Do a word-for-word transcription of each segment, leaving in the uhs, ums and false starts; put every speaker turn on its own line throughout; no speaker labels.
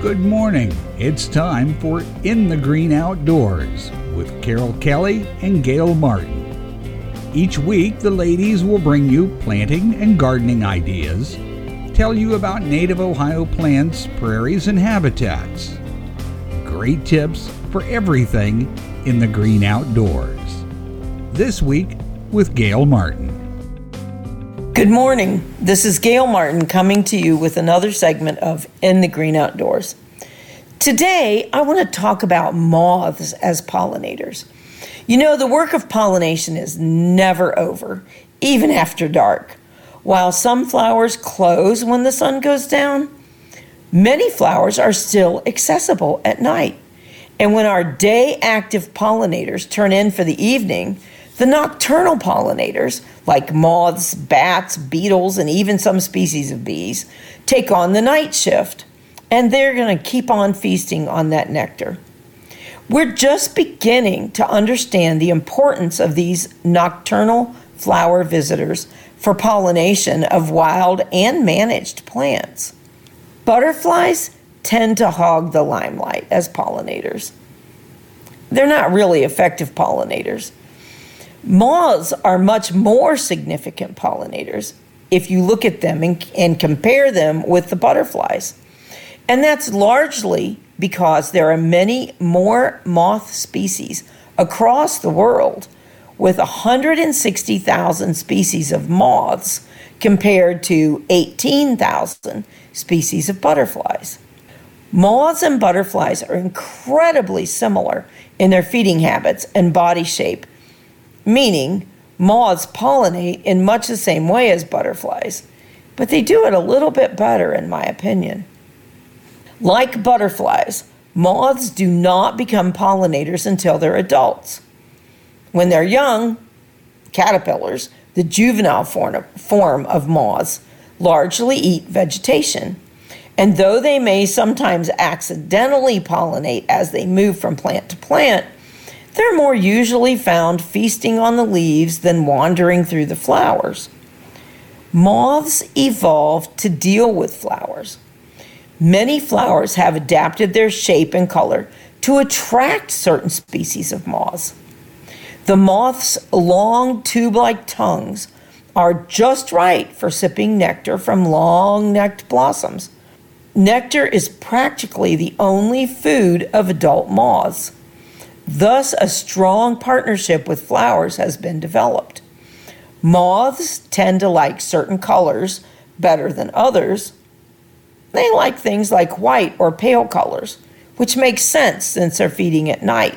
Good morning. It's time for In the Green Outdoors with Carol Kelly and Gail Martin. Each week, the ladies will bring you planting and gardening ideas, tell you about native Ohio plants, prairies, and habitats. Great tips for everything in the green outdoors. This week with Gail Martin.
Good morning. This is Gail Martin coming to you with another segment of In the Green Outdoors. Today, I want to talk about moths as pollinators. You know, the work of pollination is never over, even after dark. While some flowers close when the sun goes down, many flowers are still accessible at night. And when our day-active pollinators turn in for the evening, the nocturnal pollinators, like moths, bats, beetles, and even some species of bees, take on the night shift, and they're going to keep on feasting on that nectar. We're just beginning to understand the importance of these nocturnal flower visitors for pollination of wild and managed plants. Butterflies tend to hog the limelight as pollinators. They're not really effective pollinators. Moths are much more significant pollinators if you look at them and, and compare them with the butterflies. And that's largely because there are many more moth species across the world, with one hundred sixty thousand species of moths compared to eighteen thousand species of butterflies. Moths and butterflies are incredibly similar in their feeding habits and body shape, meaning moths pollinate in much the same way as butterflies, but they do it a little bit better, in my opinion. Like butterflies, moths do not become pollinators until they're adults. When they're young, caterpillars, the juvenile form of moths, largely eat vegetation. And though they may sometimes accidentally pollinate as they move from plant to plant, they're more usually found feasting on the leaves than wandering through the flowers. Moths evolved to deal with flowers. Many flowers have adapted their shape and color to attract certain species of moths. The moth's long tube-like tongues are just right for sipping nectar from long-necked blossoms. Nectar is practically the only food of adult moths. Thus, a strong partnership with flowers has been developed. Moths tend to like certain colors better than others. They like things like white or pale colors, which makes sense since they're feeding at night.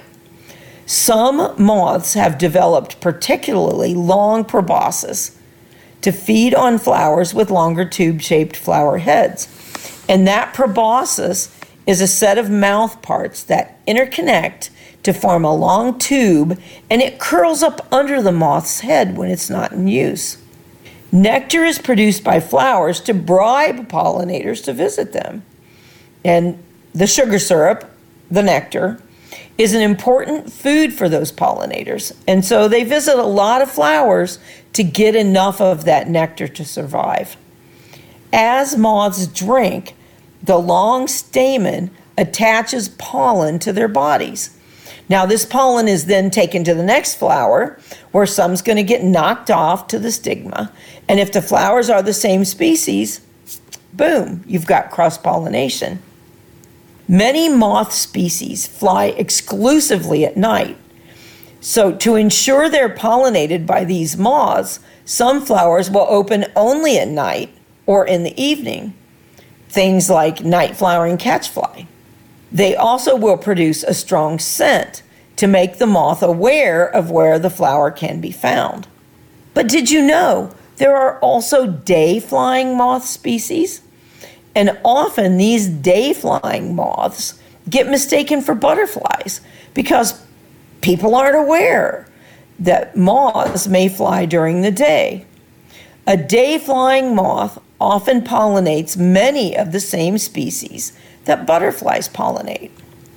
Some moths have developed particularly long proboscis to feed on flowers with longer tube-shaped flower heads. And that proboscis is a set of mouth parts that interconnect to form a long tube, and it curls up under the moth's head when it's not in use. Nectar is produced by flowers to bribe pollinators to visit them. And the sugar syrup, the nectar, is an important food for those pollinators. And so they visit a lot of flowers to get enough of that nectar to survive. As moths drink, the long stamen attaches pollen to their bodies. Now, this pollen is then taken to the next flower, where some's going to get knocked off to the stigma. And if the flowers are the same species, boom, you've got cross-pollination. Many moth species fly exclusively at night. So to ensure they're pollinated by these moths, some flowers will open only at night or in the evening. Things like night flowering catchfly. They also will produce a strong scent to make the moth aware of where the flower can be found. But did you know there are also day-flying moth species? And often these day-flying moths get mistaken for butterflies because people aren't aware that moths may fly during the day. A day-flying moth often pollinates many of the same species that butterflies pollinate.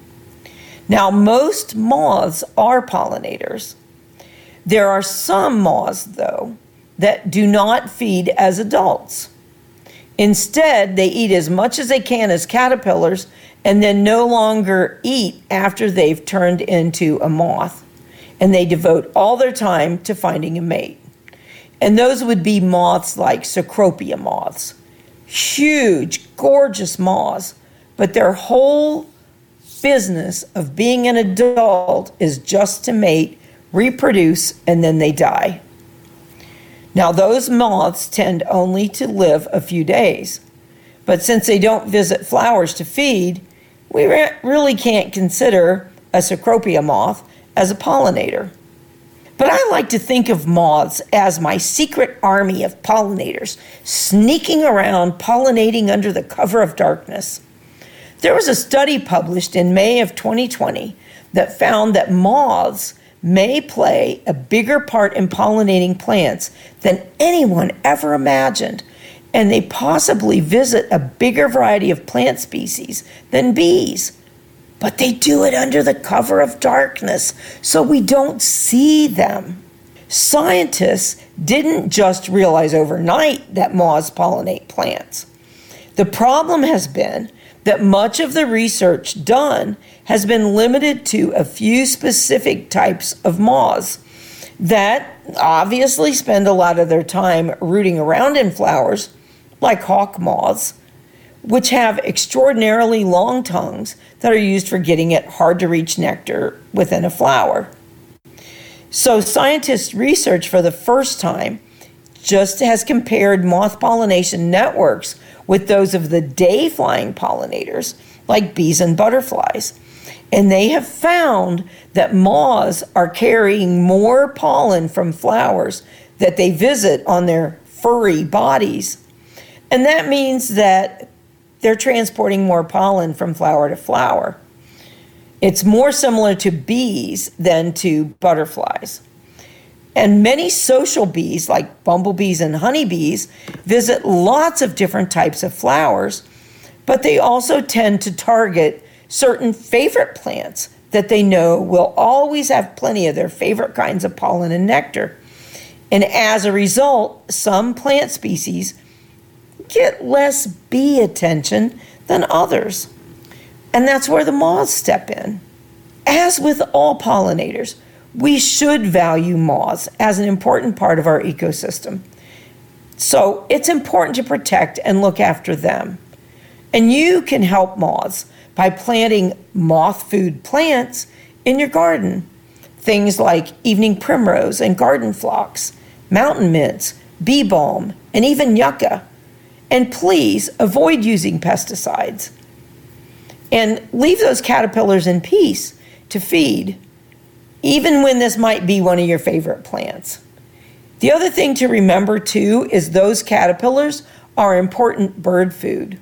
Now, most moths are pollinators. There are some moths, though, that do not feed as adults. Instead, they eat as much as they can as caterpillars and then no longer eat after they've turned into a moth. And they devote all their time to finding a mate. And those would be moths like Cecropia moths. Huge, gorgeous moths, but their whole business of being an adult is just to mate, reproduce, and then they die. Now, those moths tend only to live a few days, but since they don't visit flowers to feed, we re- really can't consider a Cecropia moth as a pollinator. But I like to think of moths as my secret army of pollinators, sneaking around, pollinating under the cover of darkness. There was a study published in May of twenty twenty that found that moths may play a bigger part in pollinating plants than anyone ever imagined, and they possibly visit a bigger variety of plant species than bees. But they do it under the cover of darkness, so we don't see them. Scientists didn't just realize overnight that moths pollinate plants. The problem has been that much of the research done has been limited to a few specific types of moths that obviously spend a lot of their time rooting around in flowers, like hawk moths, which have extraordinarily long tongues that are used for getting at hard-to-reach nectar within a flower. So scientists' research for the first time just has compared moth pollination networks with those of the day-flying pollinators, like bees and butterflies. And they have found that moths are carrying more pollen from flowers that they visit on their furry bodies. And that means that they're transporting more pollen from flower to flower. It's more similar to bees than to butterflies. And many social bees, like bumblebees and honeybees, visit lots of different types of flowers, but they also tend to target certain favorite plants that they know will always have plenty of their favorite kinds of pollen and nectar. And as a result, some plant species get less bee attention than others. And that's where the moths step in. As with all pollinators, we should value moths as an important part of our ecosystem. So it's important to protect and look after them. And you can help moths by planting moth food plants in your garden. Things like evening primrose and garden phlox, mountain mints, bee balm, and even yucca. And please avoid using pesticides. And leave those caterpillars in peace to feed, even when this might be one of your favorite plants. The other thing to remember too is those caterpillars are important bird food.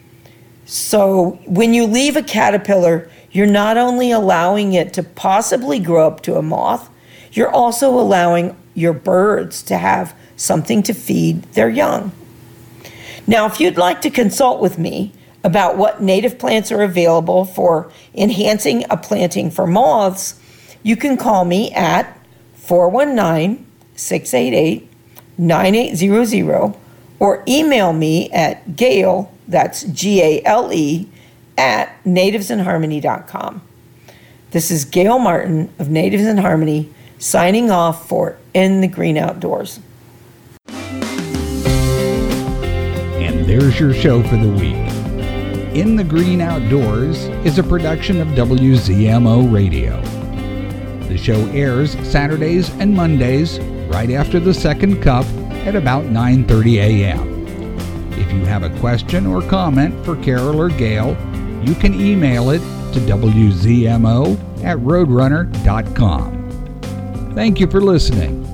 So when you leave a caterpillar, you're not only allowing it to possibly grow up to a moth, you're also allowing your birds to have something to feed their young. Now, if you'd like to consult with me about what native plants are available for enhancing a planting for moths, you can call me at four one nine, six eight eight, nine eight zero zero or email me at Gail, that's G A L E, at natives in harmony dot com. This is Gail Martin of Natives in Harmony signing off for In the Green Outdoors.
And there's your show for the week. In the Green Outdoors is a production of W Z M O Radio. The show airs Saturdays and Mondays right after the second cup at about nine thirty a.m. If you have a question or comment for Carol or Gail, you can email it to W Z M O at roadrunner dot com. Thank you for listening.